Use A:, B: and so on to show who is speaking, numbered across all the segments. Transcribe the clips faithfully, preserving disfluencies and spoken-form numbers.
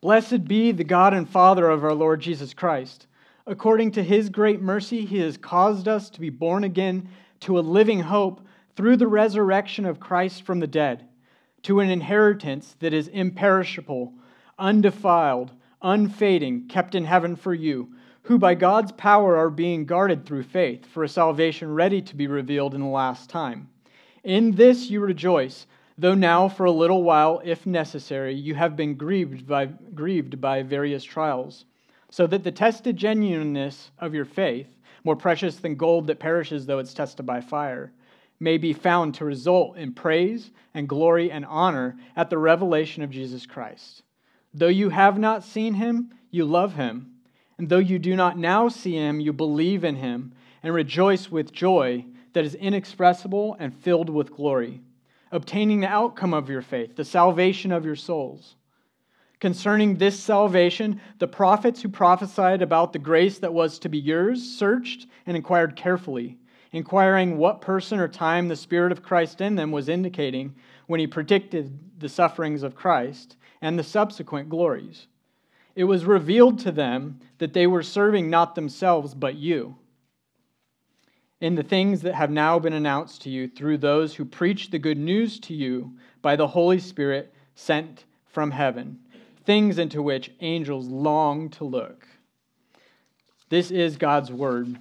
A: Blessed be the God and Father of our Lord Jesus Christ. According to his great mercy, he has caused us to be born again to a living hope through the resurrection of Christ from the dead, to an inheritance that is imperishable, undefiled, unfading, kept in heaven for you, who by God's power are being guarded through faith for a salvation ready to be revealed in the last time. In this you rejoice, though now for a little while, if necessary, you have been grieved by, grieved by various trials, so that the tested genuineness of your faith, more precious than gold that perishes though it's tested by fire, may be found to result in praise and glory and honor at the revelation of Jesus Christ. Though you have not seen him, you love him. And though you do not now see him, you believe in him and rejoice with joy that is inexpressible and filled with glory, obtaining the outcome of your faith, the salvation of your souls. Concerning this salvation, the prophets who prophesied about the grace that was to be yours searched and inquired carefully, inquiring what person or time the Spirit of Christ in them was indicating when he predicted the sufferings of Christ and the subsequent glories. It was revealed to them that they were serving not themselves but you, in the things that have now been announced to you through those who preach the good news to you by the Holy Spirit sent from heaven, things into which angels long to look. This is God's word.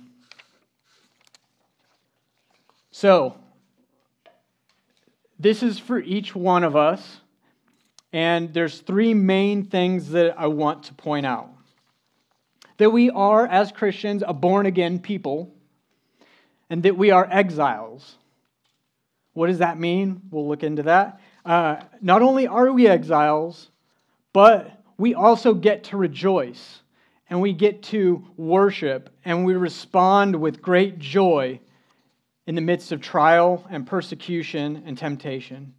A: So, this is for each one of us, and there's three main things that I want to point out. That we are, as Christians, a born-again people, and that we are exiles. What does that mean? We'll look into that. Uh, not only are we exiles, but we also get to rejoice, and we get to worship, and we respond with great joy in the midst of trial and persecution and temptation.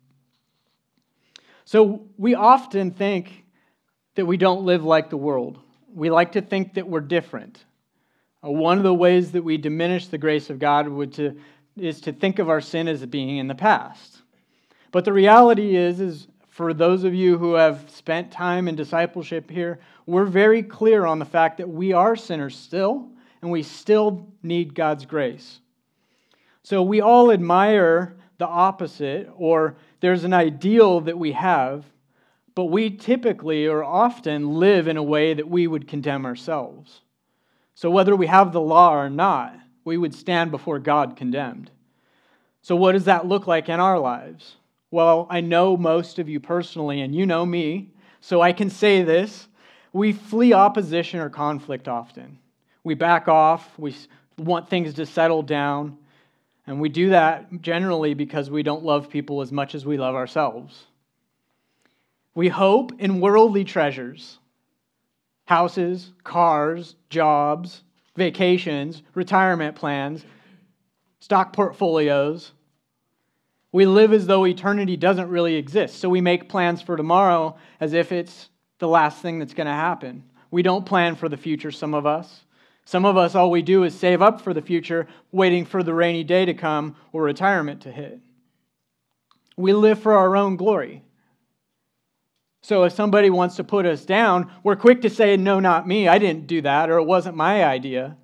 A: So we often think that we don't live like the world. We like to think that we're different. One of the ways that we diminish the grace of God would to, is to think of our sin as being in the past. But the reality is, is for those of you who have spent time in discipleship here, we're very clear on the fact that we are sinners still, and we still need God's grace. So we all admire the opposite, or there's an ideal that we have, but we typically or often live in a way that we would condemn ourselves. So whether we have the law or not, we would stand before God condemned. So what does that look like in our lives? Well, I know most of you personally, and you know me, so I can say this. We flee opposition or conflict often. We back off, we want things to settle down, and we do that generally because we don't love people as much as we love ourselves. We hope in worldly treasures. Houses, cars, jobs, vacations, retirement plans, stock portfolios. We live as though eternity doesn't really exist. So we make plans for tomorrow as if it's the last thing that's going to happen. We don't plan for the future, some of us. Some of us, all we do is save up for the future, waiting for the rainy day to come or retirement to hit. We live for our own glory. So if somebody wants to put us down, we're quick to say, no, not me, I didn't do that, or it wasn't my idea.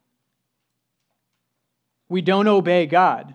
A: We don't obey God.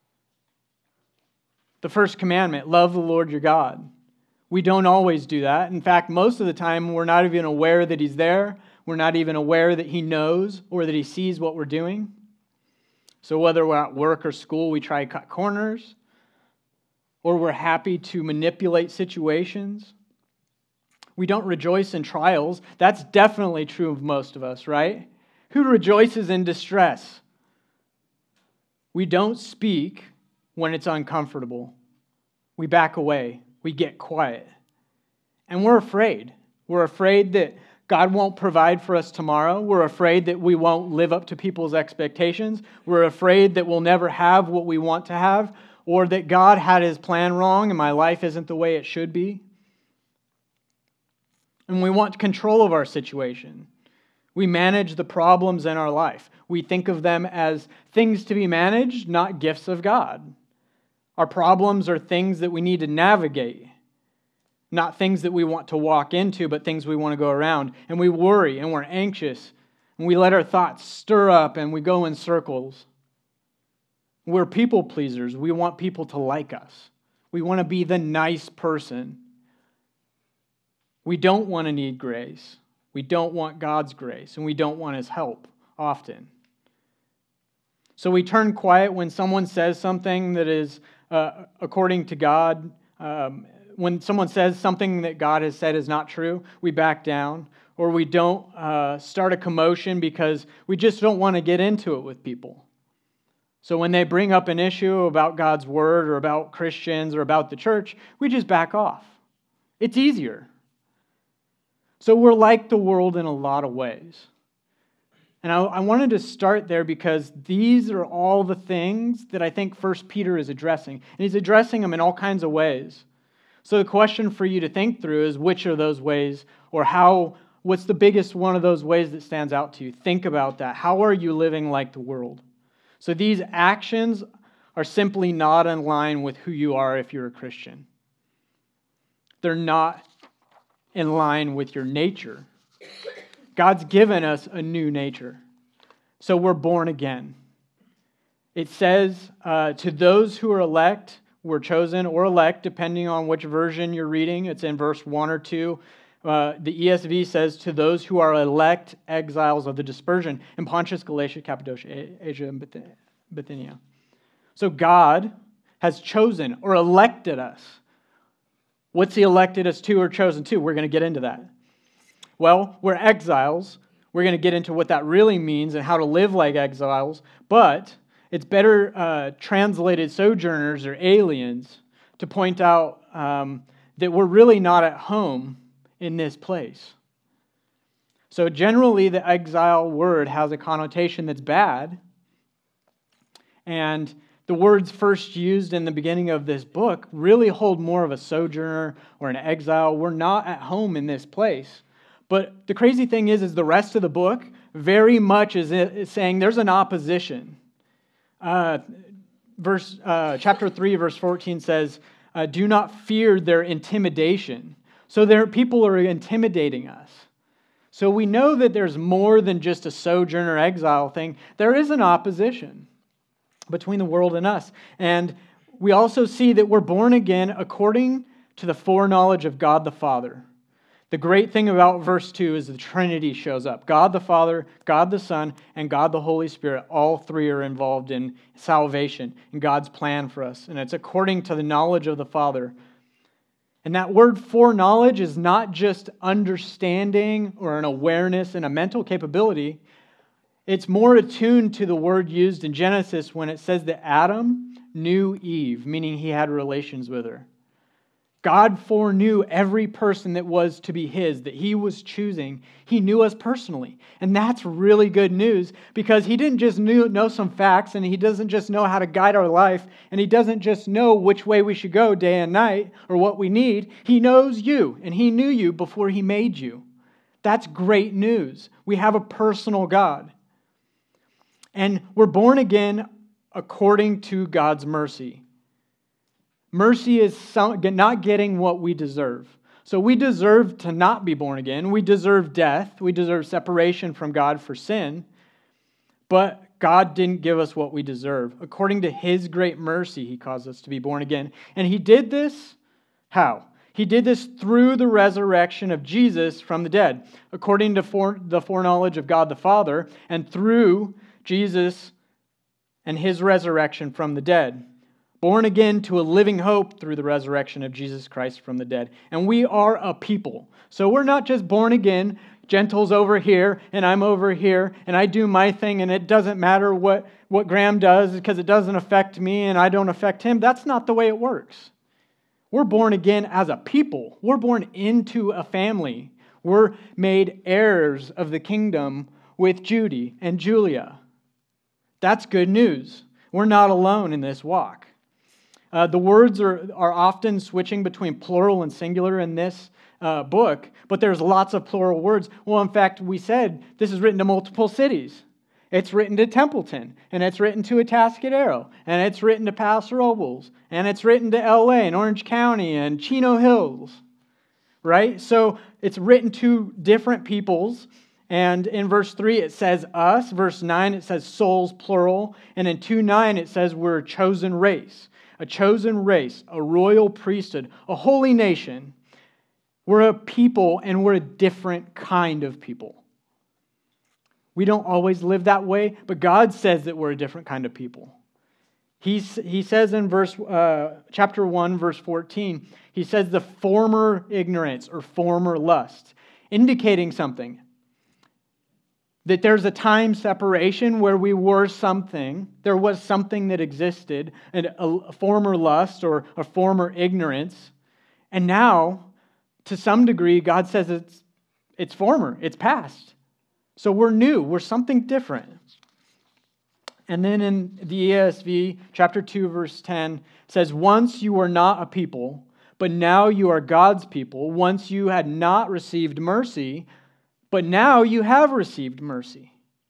A: The first commandment, love the Lord your God. We don't always do that. In fact, most of the time, we're not even aware that He's there. We're not even aware that He knows or that He sees what we're doing. So whether we're at work or school, we try to cut corners, or we're happy to manipulate situations. We don't rejoice in trials. That's definitely true of most of us, right? Who rejoices in distress? We don't speak when it's uncomfortable. We back away. We get quiet. And we're afraid. We're afraid that God won't provide for us tomorrow. We're afraid that we won't live up to people's expectations. We're afraid that we'll never have what we want to have, or that God had His plan wrong and my life isn't the way it should be. And we want control of our situation. We manage the problems in our life. We think of them as things to be managed, not gifts of God. Our problems are things that we need to navigate, Not things that we want to walk into, but things we want to go around. And we worry and we're anxious. And we let our thoughts stir up and we go in circles. We're people pleasers. We want people to like us. We want to be the nice person. We don't want to need grace. We don't want God's grace. And we don't want His help often. So we turn quiet when someone says something that is uh, according to God. Um, when someone says something that God has said is not true, we back down. Or we don't uh, start a commotion because we just don't want to get into it with people. So when they bring up an issue about God's word or about Christians or about the church, we just back off. It's easier. So we're like the world in a lot of ways. And I, I wanted to start there because these are all the things that I think First Peter is addressing. And he's addressing them in all kinds of ways. So the question for you to think through is which are those ways, or how, what's the biggest one of those ways that stands out to you? Think about that. How are you living like the world? So these actions are simply not in line with who you are if you're a Christian. They're not in line with your nature. God's given us a new nature. So we're born again. It says, uh, to those who are elect, were chosen or elect, depending on which version you're reading. It's in verse one or two. Uh, the E S V says, to those who are elect exiles of the dispersion in Pontus, Galatia, Cappadocia, Asia, and Bithynia. So God has chosen or elected us. What's He elected us to or chosen to? We're going to get into that. Well, we're exiles. We're going to get into what that really means and how to live like exiles. But it's better uh, translated sojourners or aliens to point out um, that we're really not at home in this place. So generally, the exile word has a connotation that's bad. And the words first used in the beginning of this book really hold more of a sojourner or an exile. We're not at home in this place. But the crazy thing is, is the rest of the book very much is, is saying there's an opposition. Uh, verse uh, chapter three, verse fourteen says, uh, "Do not fear their intimidation." So there, people are intimidating us. So we know that there's more than just a sojourner exile thing. There is an opposition between the world and us. And we also see that we're born again according to the foreknowledge of God the Father. The great thing about verse two is the Trinity shows up. God the Father, God the Son, and God the Holy Spirit, all three are involved in salvation and God's plan for us. And it's according to the knowledge of the Father. And that word foreknowledge is not just understanding or an awareness and a mental capability. It's more attuned to the word used in Genesis when it says that Adam knew Eve, meaning he had relations with her. God foreknew every person that was to be His, that He was choosing. He knew us personally. And that's really good news because He didn't just knew, know some facts and He doesn't just know how to guide our life and He doesn't just know which way we should go day and night or what we need. He knows you and He knew you before He made you. That's great news. We have a personal God. And we're born again according to God's mercy. Mercy is not getting what we deserve. So we deserve to not be born again. We deserve death. We deserve separation from God for sin. But God didn't give us what we deserve. According to His great mercy, He caused us to be born again. And He did this, how? He did this through the resurrection of Jesus from the dead, according to fore, the foreknowledge of God the Father, and through Jesus and His resurrection from the dead. Born again to a living hope through the resurrection of Jesus Christ from the dead. And we are a people. So we're not just born again, Gentiles over here, and I'm over here, and I do my thing, and it doesn't matter what, what Graham does because it doesn't affect me and I don't affect him. That's not the way it works. We're born again as a people. We're born into a family. We're made heirs of the kingdom with Judy and Julia. That's good news. We're not alone in this walk. Uh, the words are, are often switching between plural and singular in this uh, book, but there's lots of plural words. Well, in fact, we said this is written to multiple cities. It's written to Templeton, and it's written to Atascadero, and it's written to Paso Robles, and it's written to L A and Orange County and Chino Hills. right? So it's written to different peoples. And in verse three, it says us. Verse nine, it says souls, plural. And in two nine, it says we're a chosen race. A chosen race, a royal priesthood, a holy nation. We're a people, and we're a different kind of people. We don't always live that way, but God says that we're a different kind of people. He's, he says in verse uh, chapter one, verse fourteen, he says the former ignorance or former lust, indicating something. That there's a time separation where we were something, there was something that existed, and a former lust or a former ignorance. And now, to some degree, God says it's it's former, it's past. So we're new, we're something different. And then in the E S V, chapter two, verse ten, it says, once you were not a people, but now you are God's people. Once you had not received mercy, but now you have received mercy.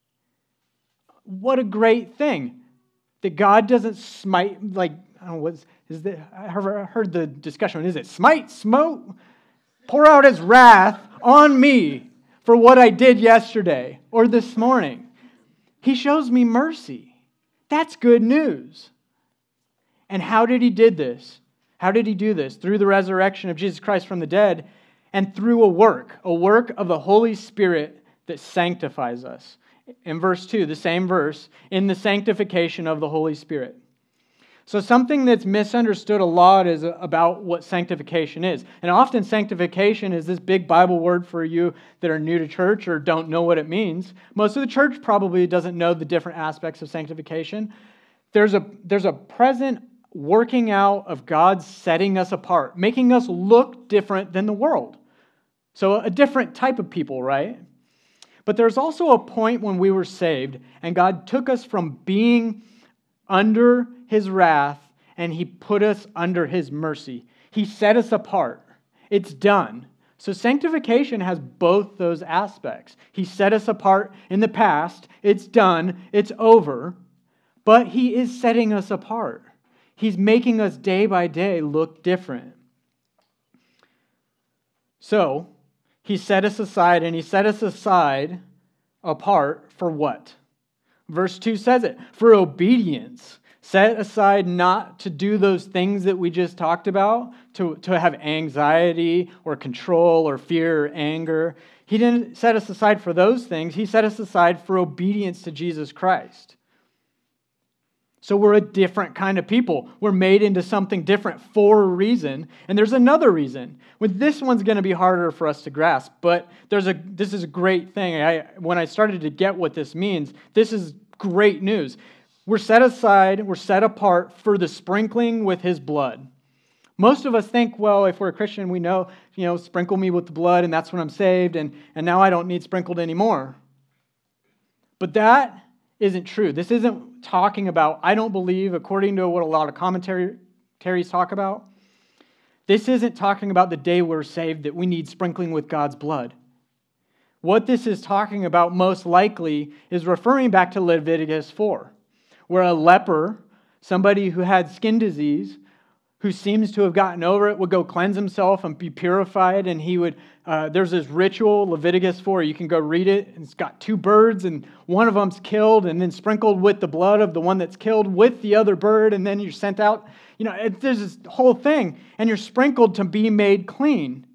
A: What a great thing. That God doesn't smite, like, I don't know, what's, is that, I heard the discussion, is it smite, smote? Pour out his wrath on me for what I did yesterday or this morning. He shows me mercy. That's good news. And how did he did this? How did he do this? Through the resurrection of Jesus Christ from the dead, and through a work, a work of the Holy Spirit that sanctifies us. In verse two, the same verse, in the sanctification of the Holy Spirit. So something that's misunderstood a lot is about what sanctification is. And often sanctification is this big Bible word for you that are new to church or don't know what it means. Most of the church probably doesn't know the different aspects of sanctification. There's a, there's a present working out of God setting us apart, making us look different than the world. So a different type of people, right? But there's also a point when we were saved and God took us from being under His wrath and He put us under His mercy. He set us apart. It's done. So sanctification has both those aspects. He set us apart in the past. It's done. It's over. But He is setting us apart. He's making us day by day look different. So, He set us aside, and He set us aside apart for what? Verse two says it, for obedience. Set aside not to do those things that we just talked about, to, to have anxiety or control or fear or anger. He didn't set us aside for those things. He set us aside for obedience to Jesus Christ. So we're a different kind of people. We're made into something different for a reason. And there's another reason. Well, this one's going to be harder for us to grasp, but there's a this is a great thing. I, when I started to get what this means, this is great news. We're set aside, we're set apart for the sprinkling with His blood. Most of us think, well, if we're a Christian, we know, you know, sprinkle me with the blood and that's when I'm saved, and, and now I don't need sprinkled anymore. But that isn't true. This isn't talking about, I don't believe, according to what a lot of commentaries talk about, this isn't talking about the day we're saved that we need sprinkling with God's blood. What this is talking about most likely is referring back to Leviticus four, where a leper, somebody who had skin disease, who seems to have gotten over it, would go cleanse himself and be purified, and he would, uh, there's this ritual, Leviticus four, you can go read it, and it's got two birds, and one of them's killed, and then sprinkled with the blood of the one that's killed with the other bird, and then you're sent out. You know, it, there's this whole thing, and you're sprinkled to be made clean.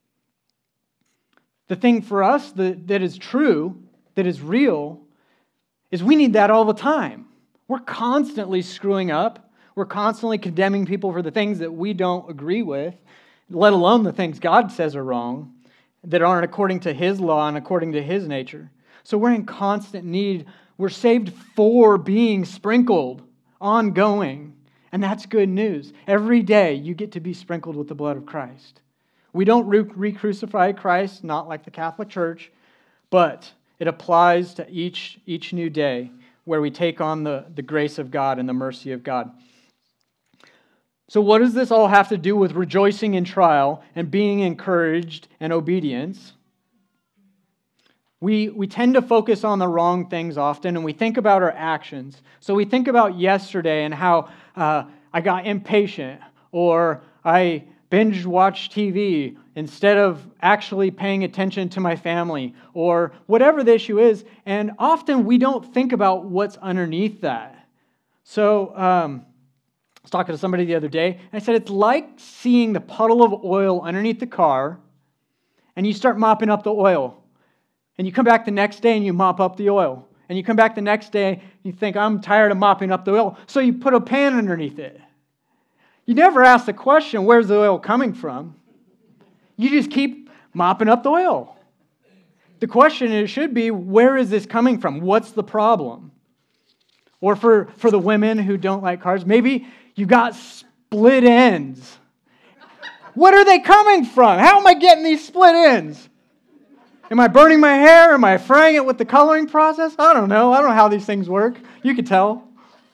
A: The thing for us that, that is true, that is real, is we need that all the time. We're constantly screwing up. We're constantly condemning people for the things that we don't agree with, let alone the things God says are wrong, that aren't according to His law and according to His nature. So we're in constant need. We're saved for being sprinkled, ongoing. And that's good news. Every day you get to be sprinkled with the blood of Christ. We don't re-crucify Christ, not like the Catholic Church, but it applies to each, each new day where we take on the, the grace of God and the mercy of God. So what does this all have to do with rejoicing in trial and being encouraged and obedience? We, we tend to focus on the wrong things often, and we think about our actions. So we think about yesterday and how uh, I got impatient, or I binge-watched T V, instead of actually paying attention to my family or whatever the issue is. And often we don't think about what's underneath that. So um, I was talking to somebody the other day, and I said, it's like seeing the puddle of oil underneath the car, and you start mopping up the oil. And you come back the next day and you mop up the oil. And you come back the next day, and you think, I'm tired of mopping up the oil. So you put a pan underneath it. You never ask the question, where's the oil coming from? You just keep mopping up the oil. The question it should be, where is this coming from? What's the problem? Or for, for the women who don't like cars, maybe you got split ends. What are they coming from? How am I getting these split ends? Am I burning my hair? Am I frying it with the coloring process? I don't know. I don't know how these things work. You can tell.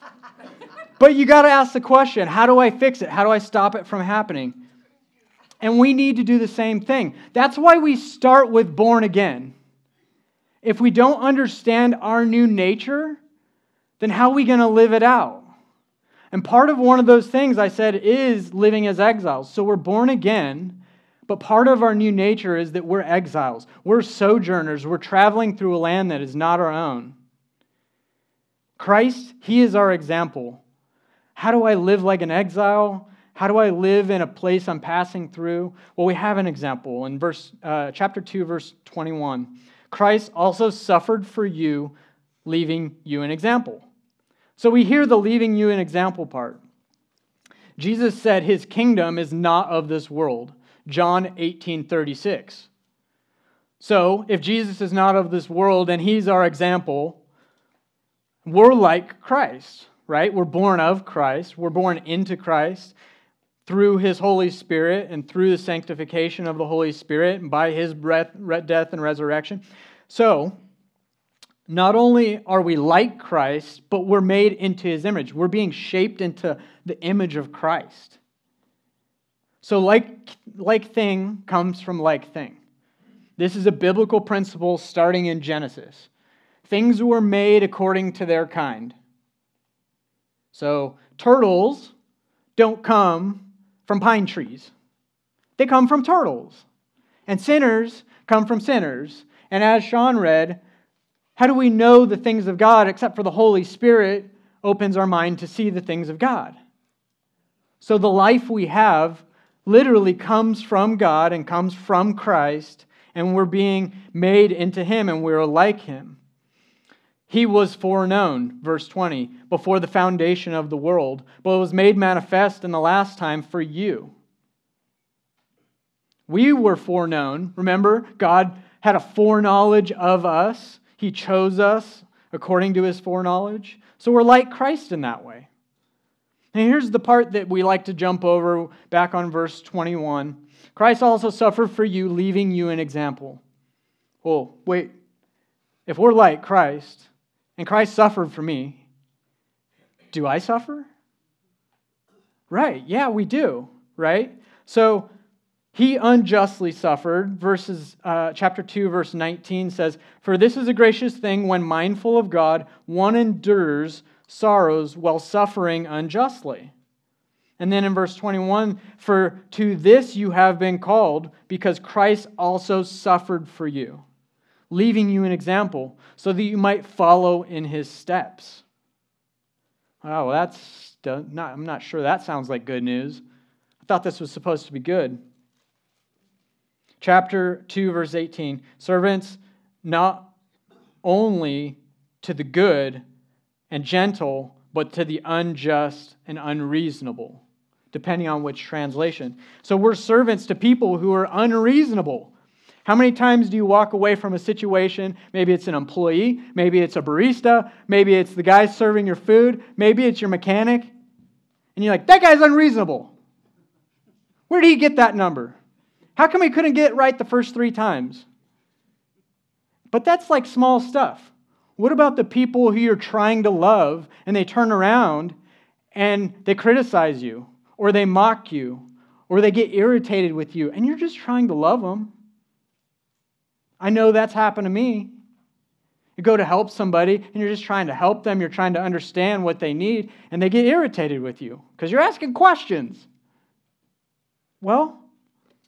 A: But you got to ask the question, how do I fix it? How do I stop it from happening? And we need to do the same thing. That's why we start with born again. If we don't understand our new nature, then how are we going to live it out? And part of one of those things I said is living as exiles. So we're born again, but part of our new nature is that we're exiles. We're sojourners. We're traveling through a land that is not our own. Christ, He is our example. How do I live like an exile? How do I live in a place I'm passing through? Well, we have an example in verse uh, chapter two, verse twenty-one. Christ also suffered for you, leaving you an example. So we hear the leaving you an example part. Jesus said His kingdom is not of this world. John eighteen thirty-six. So if Jesus is not of this world and He's our example, we're like Christ, right? We're born of Christ. We're born into Christ through His Holy Spirit and through the sanctification of the Holy Spirit and by His breath, death and resurrection. So not only are we like Christ, but we're made into His image. We're being shaped into the image of Christ. So like, like thing comes from like thing. This is a biblical principle starting in Genesis. Things were made according to their kind. So turtles don't come from pine trees. They come from turtles. And sinners come from sinners. And as Sean read, how do we know the things of God except for the Holy Spirit opens our mind to see the things of God? So the life we have literally comes from God and comes from Christ, and we're being made into Him and we're like Him. He was foreknown, verse twenty, before the foundation of the world, but was made manifest in the last time for you. We were foreknown. Remember, God had a foreknowledge of us. He chose us according to His foreknowledge. So we're like Christ in that way. And here's the part that we like to jump over back on verse twenty-one. Christ also suffered for you, leaving you an example. Well, wait. If we're like Christ, and Christ suffered for me, do I suffer? Right, yeah, we do, right? So He unjustly suffered. Verses uh, chapter two, verse nineteen says, "For this is a gracious thing when mindful of God, one endures sorrows while suffering unjustly." And then in verse twenty-one, "For to this you have been called, because Christ also suffered for you, leaving you an example, so that you might follow in His steps." Oh, that's not, I'm not sure that sounds like good news. I thought this was supposed to be good. Chapter two, verse eighteen, "Servants, not only to the good and gentle, but to the unjust and unreasonable," depending on which translation. So we're servants to people who are unreasonable. How many times do you walk away from a situation? Maybe it's an employee, maybe it's a barista, maybe it's the guy serving your food, maybe it's your mechanic, and you're like, that guy's unreasonable. Where did he get that number? How come he couldn't get it right the first three times? But that's like small stuff. What about the people who you're trying to love and they turn around and they criticize you or they mock you or they get irritated with you and you're just trying to love them? I know that's happened to me. You go to help somebody and you're just trying to help them. You're trying to understand what they need and they get irritated with you because you're asking questions. Well,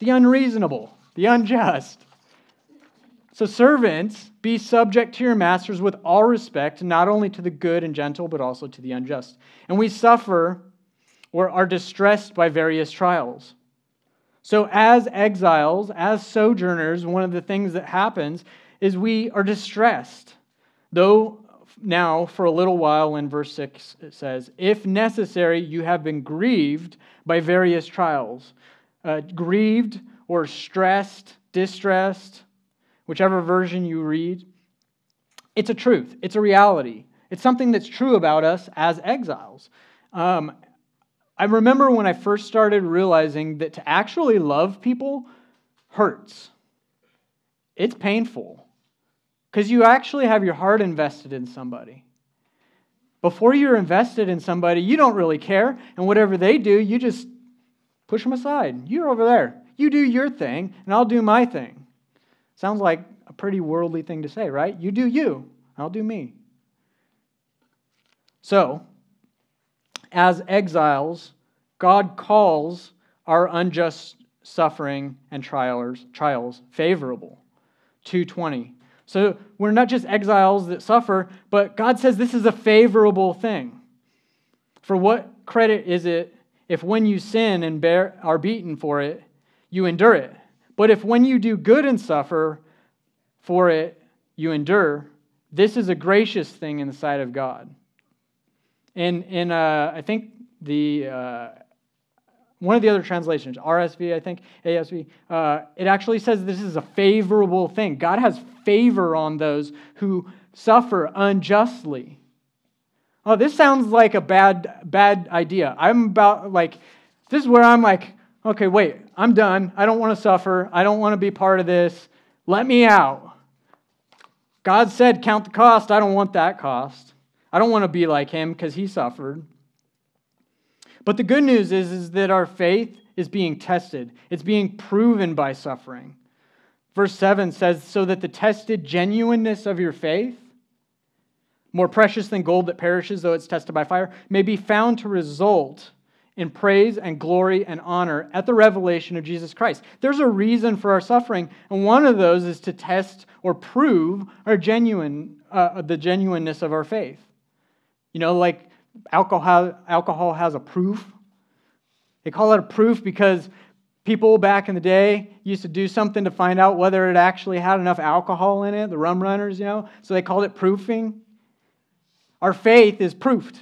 A: the unreasonable, the unjust. So servants, be subject to your masters with all respect, not only to the good and gentle, but also to the unjust. And we suffer or are distressed by various trials. So as exiles, as sojourners, one of the things that happens is we are distressed. Though now, for a little while, in verse six, it says, if necessary, you have been grieved by various trials. Uh, grieved or stressed, distressed, whichever version you read. It's a truth. It's a reality. It's something that's true about us as exiles. Um, I remember when I first started realizing that to actually love people hurts. It's painful because you actually have your heart invested in somebody. Before you're invested in somebody, you don't really care, and whatever they do, you just push them aside. You're over there. You do your thing, and I'll do my thing. Sounds like a pretty worldly thing to say, right? You do you, I'll do me. So, as exiles, God calls our unjust suffering and trials, trials favorable. two twenty. So we're not just exiles that suffer, but God says this is a favorable thing. For what credit is it if when you sin and bear, are beaten for it, you endure it? But if when you do good and suffer for it, you endure, this is a gracious thing in the sight of God. In, in uh, I think the uh, one of the other translations, R S V, I think, A S V, uh, it actually says this is a favorable thing. God has favor on those who suffer unjustly. Oh, this sounds like a bad, bad idea. I'm about, like, this is where I'm like, okay, wait, I'm done. I don't want to suffer. I don't want to be part of this. Let me out. God said, count the cost. I don't want that cost. I don't want to be like him because he suffered. But the good news is, is that our faith is being tested. It's being proven by suffering. Verse seven says, so that the tested genuineness of your faith, more precious than gold that perishes though it's tested by fire, may be found to result in praise and glory and honor at the revelation of Jesus Christ. There's a reason for our suffering, and one of those is to test or prove our genuine, uh, the genuineness of our faith. You know, like alcohol, alcohol has a proof. They call it a proof because people back in the day used to do something to find out whether it actually had enough alcohol in it, the rum runners, you know, so they called it proofing. Our faith is proofed.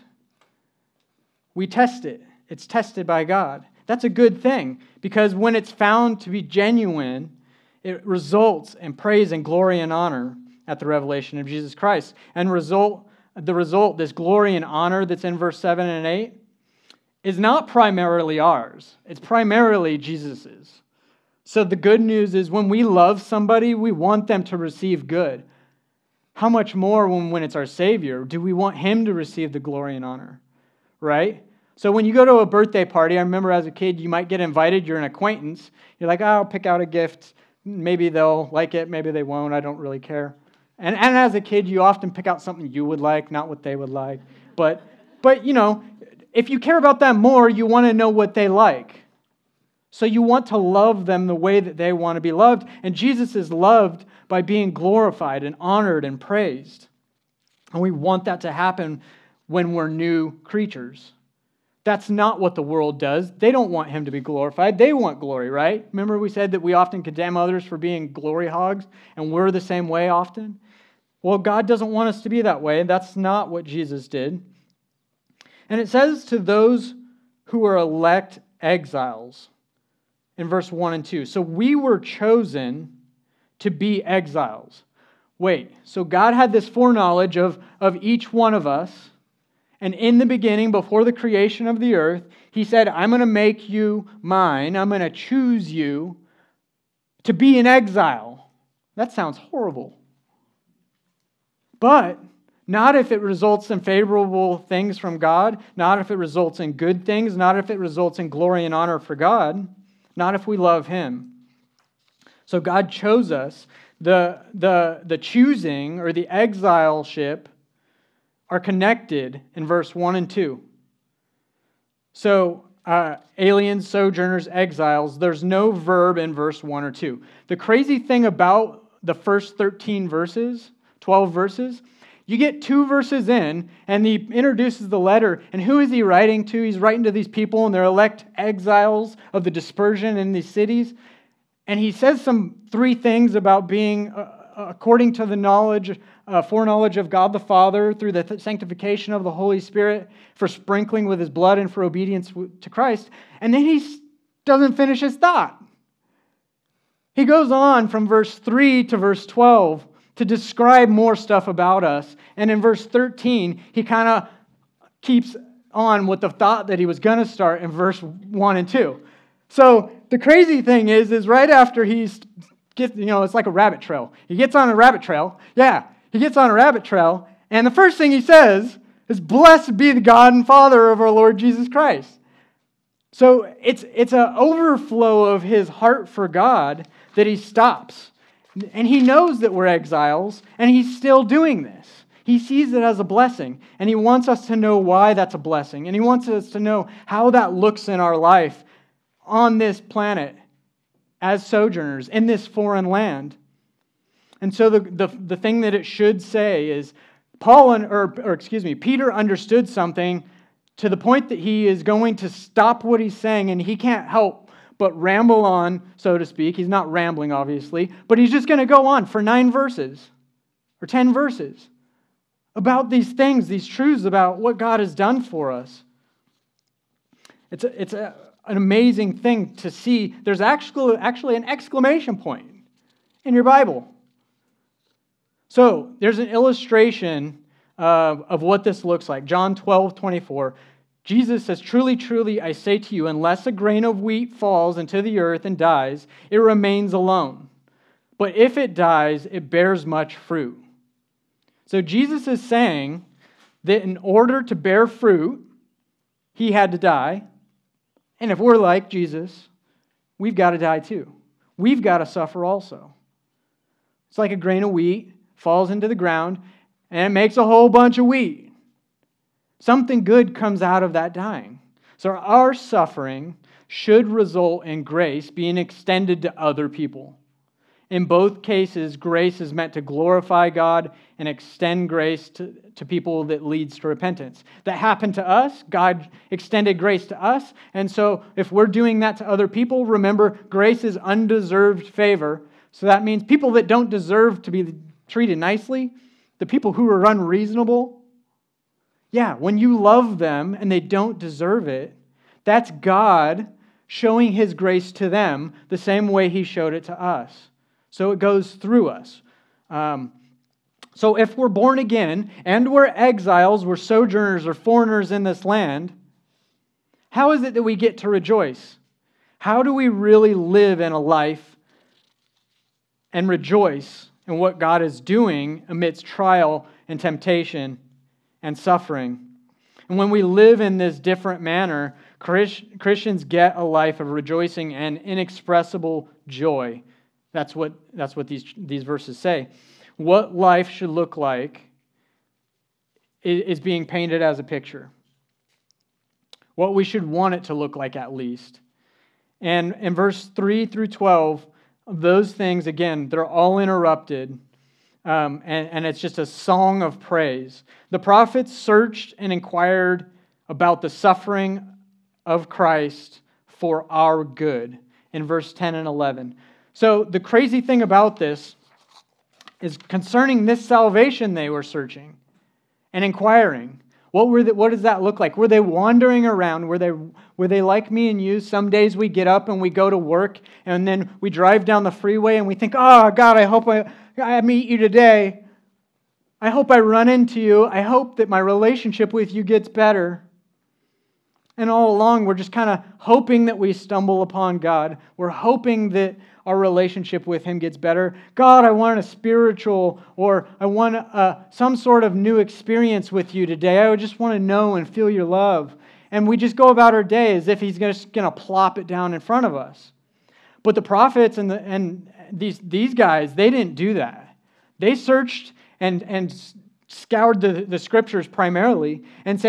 A: We test it. It's tested by God. That's a good thing because when it's found to be genuine, it results in praise and glory and honor at the revelation of Jesus Christ. And result, the result, this glory and honor that's in verse seven and eight, is not primarily ours. It's primarily Jesus's. So the good news is when we love somebody, we want them to receive good. How much more when, when it's our Savior do we want him to receive the glory and honor, right? So when you go to a birthday party, I remember as a kid, you might get invited, you're an acquaintance. You're like, oh, I'll pick out a gift. Maybe they'll like it, maybe they won't, I don't really care. And, and as a kid, you often pick out something you would like, not what they would like. But, but you know, if you care about them more, you want to know what they like. So you want to love them the way that they want to be loved. And Jesus is loved by being glorified and honored and praised. And we want that to happen when we're new creatures. That's not what the world does. They don't want him to be glorified. They want glory, right? Remember we said that we often condemn others for being glory hogs, and we're the same way often? Well, God doesn't want us to be that way, and that's not what Jesus did. And it says to those who are elect exiles in verse one and two. So we were chosen to be exiles. Wait, so God had this foreknowledge of, of each one of us. And in the beginning, before the creation of the earth, he said, I'm going to make you mine. I'm going to choose you to be in exile. That sounds horrible. But not if it results in favorable things from God, not if it results in good things, not if it results in glory and honor for God, not if we love him. So God chose us. The, the, the choosing or the exileship are connected in verse one and two. So uh, aliens, sojourners, exiles. There's no verb in verse one or two. The crazy thing about the first thirteen verses, twelve verses, you get two verses in, and he introduces the letter, and who is he writing to? He's writing to these people, and they're elect exiles of the dispersion in these cities. And he says some three things about being uh, according to the knowledge, uh, foreknowledge of God the Father, through the th- sanctification of the Holy Spirit, for sprinkling with His blood and for obedience to Christ. And then he doesn't finish his thought. He goes on from verse three to verse twelve to describe more stuff about us. And in verse thirteen, he kind of keeps on with the thought that he was going to start in verse one and two. So the crazy thing is, is right after he's, gets, you know, it's like a rabbit trail. He gets on a rabbit trail. Yeah, he gets on a rabbit trail. And the first thing he says is, "Blessed be the God and Father of our Lord Jesus Christ." So it's it's an overflow of his heart for God that he stops. And he knows that we're exiles, and he's still doing this. He sees it as a blessing, and he wants us to know why that's a blessing. And he wants us to know how that looks in our life on this planet as sojourners in this foreign land. And so the, the, the thing that it should say is, Paul, or, or excuse me, Peter understood something to the point that he is going to stop what he's saying, and he can't help but ramble on, so to speak. He's not rambling, obviously, but he's just going to go on for nine verses or ten verses about these things, these truths about what God has done for us. It's a, it's a, an amazing thing to see. There's actually, actually an exclamation point in your Bible. So there's an illustration uh, of what this looks like. John twelve twenty-four. Jesus says, "Truly, truly, I say to you, unless a grain of wheat falls into the earth and dies, it remains alone. But if it dies, it bears much fruit." So Jesus is saying that in order to bear fruit, he had to die. And if we're like Jesus, we've got to die too. We've got to suffer also. It's like a grain of wheat falls into the ground and it makes a whole bunch of wheat. Something good comes out of that dying. So our suffering should result in grace being extended to other people. In both cases, grace is meant to glorify God and extend grace to, to people that leads to repentance. That happened to us. God extended grace to us. And so if we're doing that to other people, remember, grace is undeserved favor. So that means people that don't deserve to be treated nicely, the people who are unreasonable, yeah, when you love them and they don't deserve it, that's God showing His grace to them the same way He showed it to us. So it goes through us. Um, so if we're born again and we're exiles, we're sojourners or foreigners in this land, how is it that we get to rejoice? How do we really live in a life and rejoice in what God is doing amidst trial and temptation and suffering? And when we live in this different manner, Christians get a life of rejoicing and inexpressible joy. That's what, that's what these, these verses say. What life should look like is being painted as a picture. What we should want it to look like, at least. And in verse three through twelve, those things, again, they're all interrupted. Um, and, and it's just a song of praise. The prophets searched and inquired about the suffering of Christ for our good in verse ten and eleven. So the crazy thing about this is concerning this salvation they were searching and inquiring. What were the, what does that look like? Were they wandering around? Were they were they like me and you? Some days we get up and we go to work and then we drive down the freeway and we think, "Oh God, I hope I, I meet you today. I hope I run into you. I hope that my relationship with you gets better." And all along, we're just kind of hoping that we stumble upon God. We're hoping that our relationship with Him gets better. God, I want a spiritual, or I want a, some sort of new experience with you today. I just want to know and feel your love. And we just go about our day as if He's just going to plop it down in front of us. But the prophets and the, and these these guys, they didn't do that. They searched and and scoured the, the Scriptures primarily and said,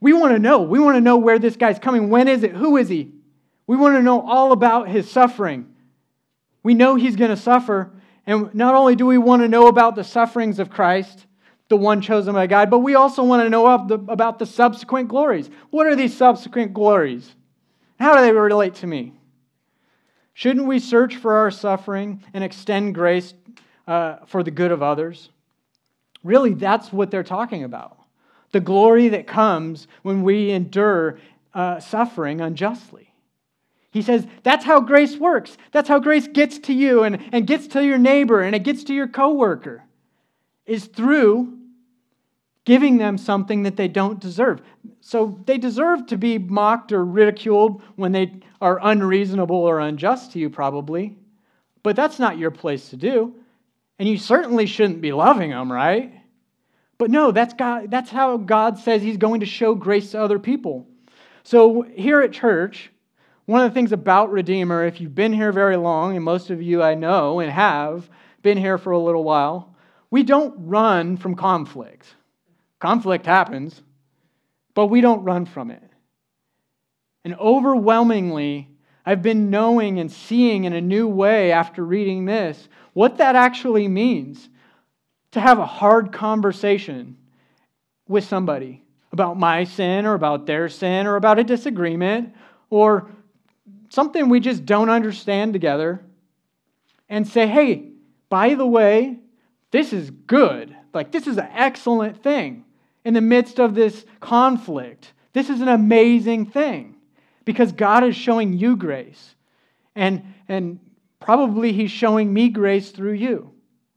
A: We want to know. We want to know where this guy's coming. When is it? Who is he? We want to know all about his suffering. We know he's going to suffer. And not only do we want to know about the sufferings of Christ, the one chosen by God, but we also want to know about the subsequent glories. What are these subsequent glories? How do they relate to me? Shouldn't we search for our suffering and extend grace uh, for the good of others? Really, that's what they're talking about. The glory that comes when we endure uh, suffering unjustly. He says that's how grace works. That's how grace gets to you and, and gets to your neighbor and it gets to your coworker, is through giving them something that they don't deserve. So they deserve to be mocked or ridiculed when they are unreasonable or unjust to you, probably. But that's not your place to do. And you certainly shouldn't be loving them, right? But no, that's God. That's how God says He's going to show grace to other people. So here at church, one of the things about Redeemer, if you've been here very long, and most of you I know and have been here for a little while, we don't run from conflict. Conflict happens, but we don't run from it. And overwhelmingly, I've been knowing and seeing in a new way after reading this what that actually means to have a hard conversation with somebody about my sin or about their sin or about a disagreement or something we just don't understand together and say, hey, by the way, this is good. Like, this is an excellent thing in the midst of this conflict. This is an amazing thing because God is showing you grace. And, and probably He's showing me grace through you.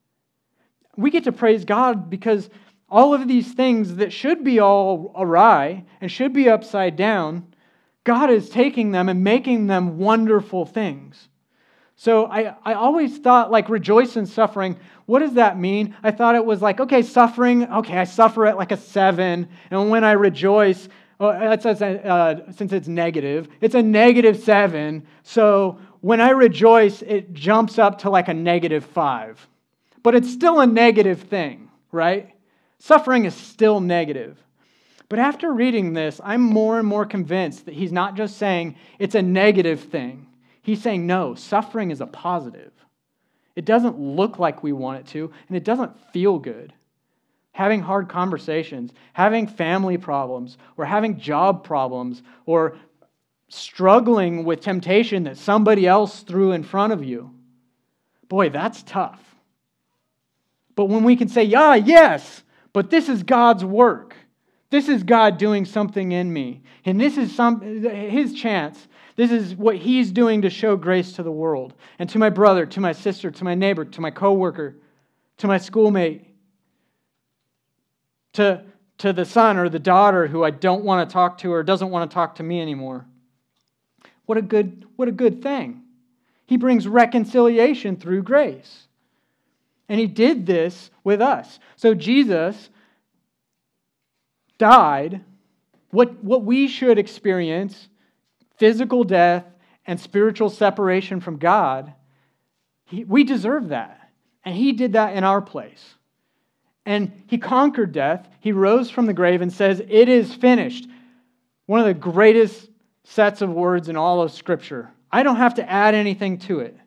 A: We get to praise God because all of these things that should be all awry and should be upside down, God is taking them and making them wonderful things. So I, I always thought, like, rejoice in suffering. What does that mean? I thought it was like, okay, suffering, okay, I suffer at like a seven. And when I rejoice, oh, that's, uh, since it's negative, it's a negative seven. So when I rejoice, it jumps up to like a negative five. But it's still a negative thing, right? Suffering is still negative. But after reading this, I'm more and more convinced that he's not just saying it's a negative thing. He's saying, no, suffering is a positive. It doesn't look like we want it to, and it doesn't feel good. Having hard conversations, having family problems, or having job problems, or struggling with temptation that somebody else threw in front of you. Boy, that's tough. But when we can say, yeah, yes, but this is God's work. This is God doing something in me. And this is some His chance. This is what He's doing to show grace to the world. And to my brother, to my sister, to my neighbor, to my coworker, to my schoolmate, to, to the son or the daughter who I don't want to talk to or doesn't want to talk to me anymore. What a good, what a good thing. He brings reconciliation through grace. And He did this with us. So Jesus died, what, what we should experience, physical death and spiritual separation from God, he, we deserve that. And He did that in our place. And He conquered death. He rose from the grave and says, it is finished. One of the greatest sets of words in all of Scripture. I don't have to add anything to it.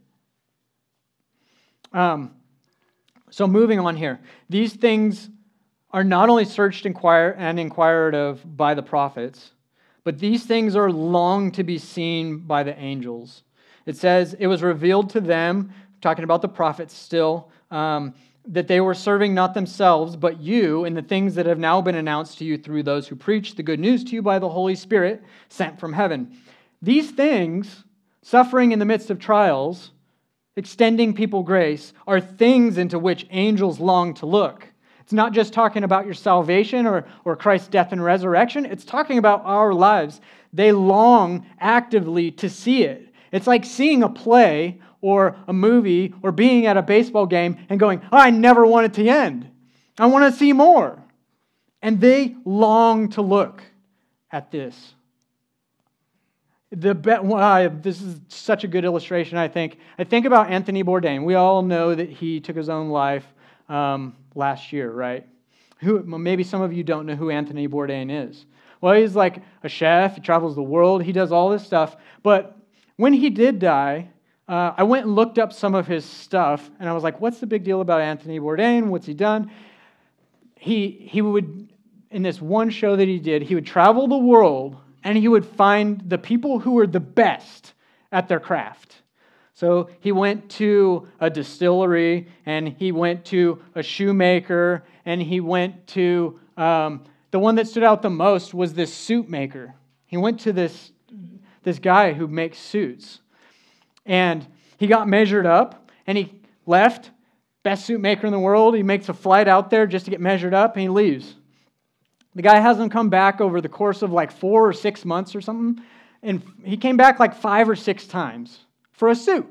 A: Um, so moving on here. These things are not only searched inquire, and inquired of by the prophets, but these things are longed to be seen by the angels. It says, it was revealed to them, talking about the prophets still, um, that they were serving not themselves, but you, in the things that have now been announced to you through those who preach the good news to you by the Holy Spirit sent from heaven. These things, suffering in the midst of trials, extending people grace, are things into which angels long to look. It's not just talking about your salvation or, or Christ's death and resurrection. It's talking about our lives. They long actively to see it. It's like seeing a play or a movie or being at a baseball game and going, oh, I never want it to end. I want to see more. And they long to look at this. The uh, This is such a good illustration, I think. I think about Anthony Bourdain. We all know that he took his own life um, last year, right? Who, maybe some of you don't know who Anthony Bourdain is. Well, he's like a chef. He travels the world. He does all this stuff. But when he did die, uh, I went and looked up some of his stuff, and I was like, what's the big deal about Anthony Bourdain? What's he done? He, he would, in this one show that he did, he would travel the world, and he would find the people who were the best at their craft. So he went to a distillery, and he went to a shoemaker, and he went to, um, the one that stood out the most was this suit maker. He went to this, this guy who makes suits. And he got measured up, and he left, best suit maker in the world. He makes a flight out there just to get measured up, and he leaves. The guy hasn't come back over the course of like four or six months or something, and he came back like five or six times for a suit.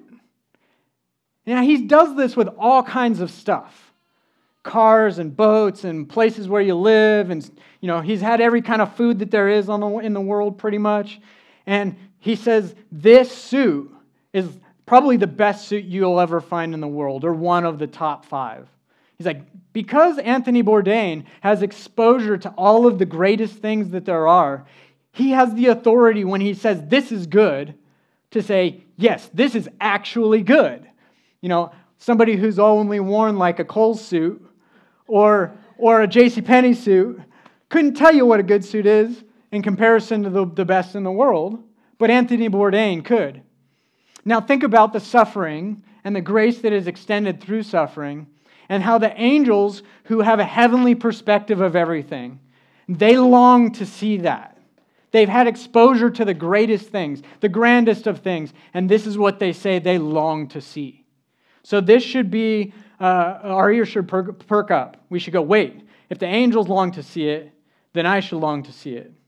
A: Now, he does this with all kinds of stuff. Cars and boats and places where you live, and you know, he's had every kind of food that there is on the, in the world pretty much. And he says, this suit is probably the best suit you'll ever find in the world, or one of the top five. He's like, because Anthony Bourdain has exposure to all of the greatest things that there are, he has the authority when he says this is good to say, yes, this is actually good. You know, somebody who's only worn like a Kohl's suit or, or a JCPenney suit couldn't tell you what a good suit is in comparison to the, the best in the world, but Anthony Bourdain could. Now think about the suffering and the grace that is extended through suffering, and how the angels who have a heavenly perspective of everything, they long to see that. They've had exposure to the greatest things, the grandest of things, and this is what they say they long to see. So this should be, uh, our ears should perk, perk up. We should go, wait, if the angels long to see it, then I should long to see it.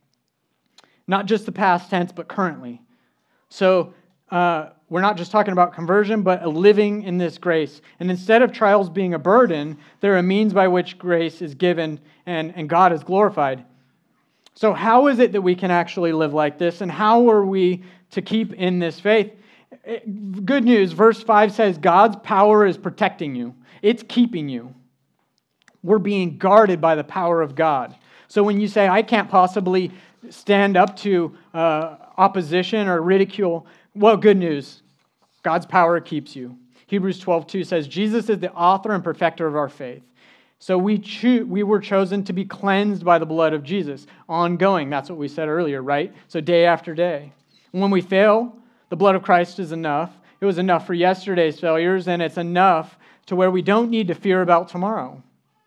A: Not just the past tense, but currently. So, uh, we're not just talking about conversion, but a living in this grace. And instead of trials being a burden, they're a means by which grace is given and, and God is glorified. So how is it that we can actually live like this? And how are we to keep in this faith? Good news, verse five says, God's power is protecting you. It's keeping you. We're being guarded by the power of God. So when you say, I can't possibly stand up to uh, opposition or ridicule, well, good news. God's power keeps you. Hebrews twelve two says, Jesus is the author and perfecter of our faith. So we cho- we were chosen to be cleansed by the blood of Jesus. Ongoing, that's what we said earlier, right? So day after day. When we fail, the blood of Christ is enough. It was enough for yesterday's failures, and it's enough to where we don't need to fear about tomorrow.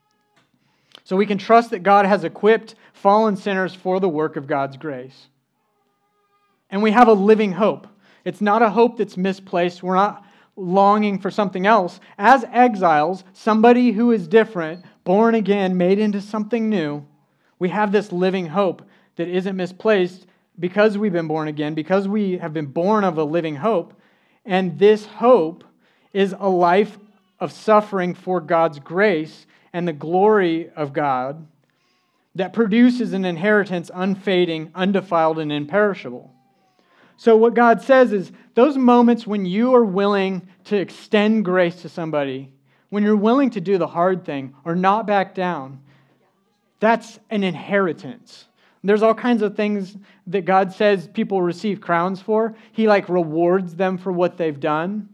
A: So we can trust that God has equipped fallen sinners for the work of God's grace. And we have a living hope. It's not a hope that's misplaced. We're not longing for something else. As exiles, somebody who is different, born again, made into something new, we have this living hope that isn't misplaced because we've been born again, because we have been born of a living hope. And this hope is a life of suffering for God's grace and the glory of God that produces an inheritance unfading, undefiled, and imperishable. So what God says is, those moments when you are willing to extend grace to somebody, when you're willing to do the hard thing or not back down, that's an inheritance. There's all kinds of things that God says people receive crowns for. He like rewards them for what they've done.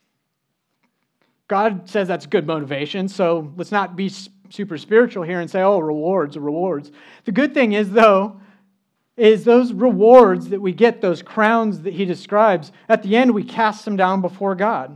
A: God says that's good motivation, so let's not be super spiritual here and say, oh, rewards, rewards. The good thing is, though, is those rewards that we get, those crowns that he describes, at the end we cast them down before God.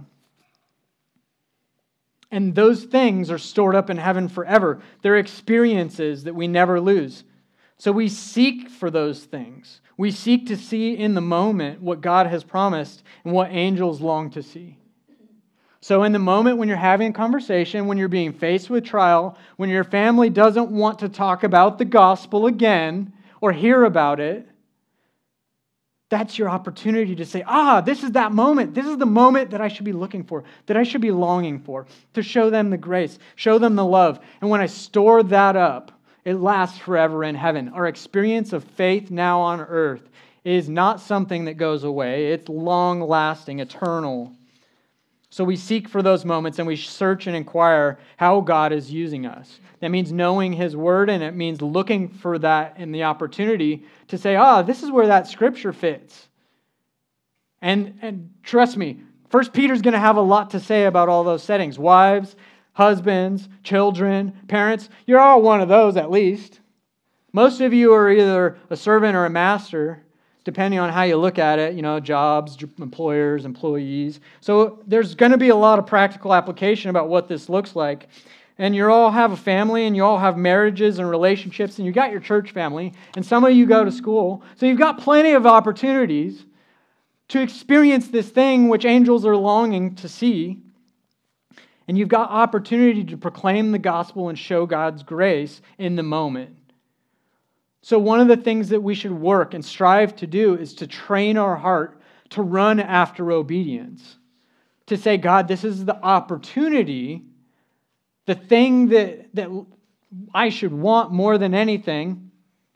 A: And those things are stored up in heaven forever. They're experiences that we never lose. So we seek for those things. We seek to see in the moment what God has promised and what angels long to see. So in the moment when you're having a conversation, when you're being faced with trial, when your family doesn't want to talk about the gospel again or hear about it, that's your opportunity to say, ah, this is that moment. This is the moment that I should be looking for, that I should be longing for, to show them the grace, show them the love. And when I store that up, it lasts forever in heaven. Our experience of faith now on earth is not something that goes away. It's long-lasting, eternal. So we seek for those moments and we search and inquire how God is using us. That means knowing His Word, and it means looking for that in the opportunity to say, ah, this is where that Scripture fits. And, and trust me, First Peter's going to have a lot to say about all those settings. Wives, husbands, children, parents, you're all one of those at least. Most of you are either a servant or a master, depending on how you look at it, you know, jobs, employers, employees. So there's going to be a lot of practical application about what this looks like. And you all have a family, and you all have marriages and relationships, and you got your church family, and some of you go to school. So you've got plenty of opportunities to experience this thing which angels are longing to see. And you've got opportunity to proclaim the gospel and show God's grace in the moment. So one of the things that we should work and strive to do is to train our heart to run after obedience. To say, God, this is the opportunity, the thing that, that I should want more than anything.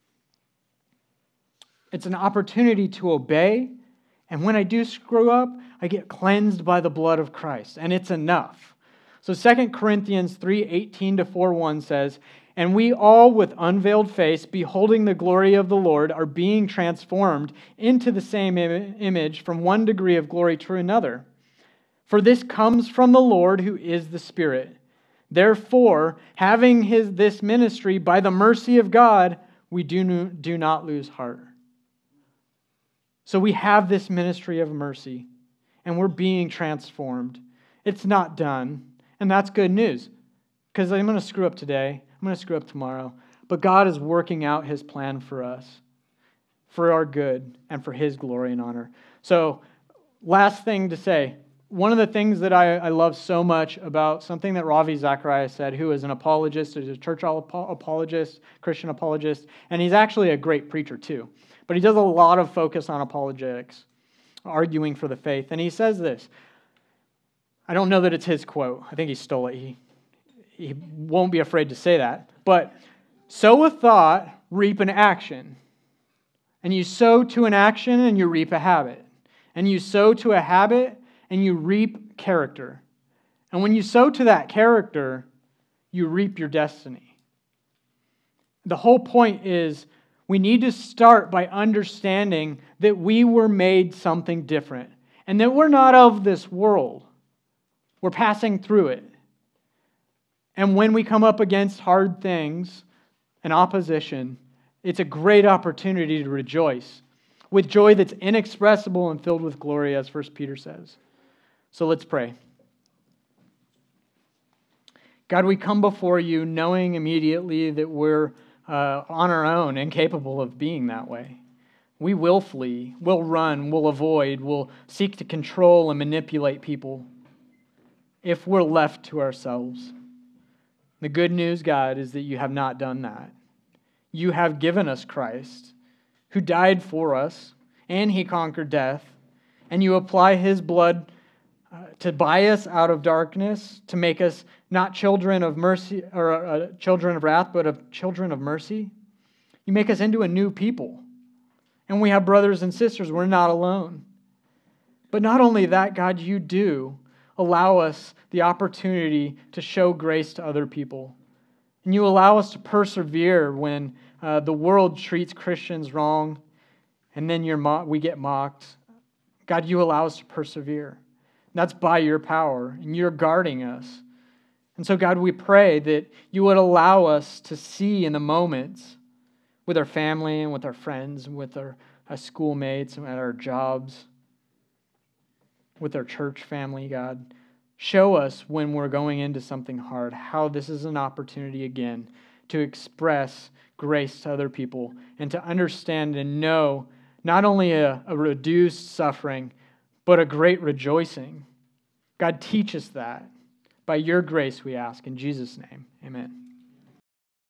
A: It's an opportunity to obey. And when I do screw up, I get cleansed by the blood of Christ. And it's enough. So Second Corinthians three eighteen to four one says, "And we all with unveiled face, beholding the glory of the Lord, are being transformed into the same im- image from one degree of glory to another. For this comes from the Lord who is the Spirit. Therefore, having his this ministry by the mercy of God, we do, do not lose heart." So we have this ministry of mercy, and we're being transformed. It's not done, and that's good news, because I'm going to screw up today, I'm going to screw up tomorrow, but God is working out His plan for us, for our good, and for His glory and honor. So, last thing to say, one of the things that I, I love so much about something that Ravi Zacharias said, who is an apologist, is a church apologist, Christian apologist, and he's actually a great preacher too. But he does a lot of focus on apologetics, arguing for the faith. And he says this. I don't know that it's his quote. I think he stole it. He, he won't be afraid to say that. But sow a thought, reap an action. And you sow to an action and you reap a habit. And you sow to a habit and you reap character. And when you sow to that character, you reap your destiny. The whole point is, we need to start by understanding that we were made something different and that we're not of this world. We're passing through it. And when we come up against hard things and opposition, it's a great opportunity to rejoice with joy that's inexpressible and filled with glory, as First Peter says. So let's pray. God, we come before you knowing immediately that we're Uh, on our own, incapable of being that way. We will flee, we'll run, we'll avoid, we'll seek to control and manipulate people if we're left to ourselves. The good news, God, is that you have not done that. You have given us Christ, who died for us, and He conquered death, and you apply His blood uh, to buy us out of darkness, to make us not children of mercy or uh, children of wrath, but of children of mercy. You make us into a new people. And we have brothers and sisters. We're not alone. But not only that, God, you do allow us the opportunity to show grace to other people. And you allow us to persevere when uh, the world treats Christians wrong, and then you're mo- we get mocked. God, you allow us to persevere. That's by your power, and you're guarding us. And so, God, we pray that you would allow us to see in the moments with our family and with our friends and with our, our schoolmates and at our jobs, with our church family, God. Show us when we're going into something hard, how this is an opportunity again to express grace to other people and to understand and know not only a, a reduced suffering, but a great rejoicing. God, teach us that. By your grace we ask. In Jesus' name, amen.